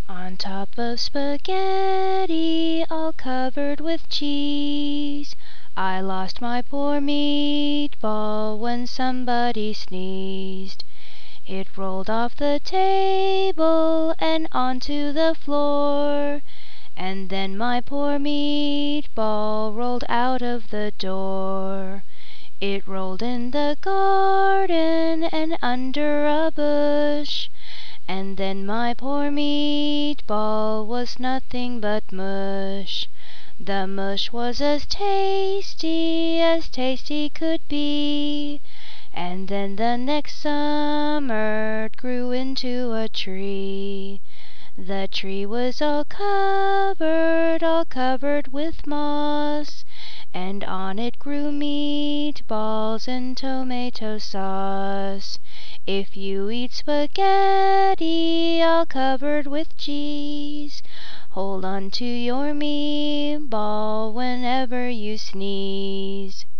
On top of spaghetti, all covered with cheese, I lost my poor meatball when somebody sneezed. It rolled off the table and onto the floor, and then my poor meatball rolled out of the door. It rolled in the garden and under a bush, and then my poor meatball was nothing but mush. The mush was as tasty could be, and then the next summer it grew into a tree. The tree was all covered with moss, and on it grew meatballs and tomato sauce. If you eat spaghetti all covered with cheese, hold on to your meatball whenever you sneeze.